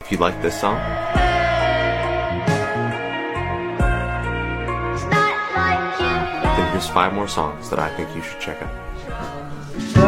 If you like this song, then here's 5 more songs that I think you should check out.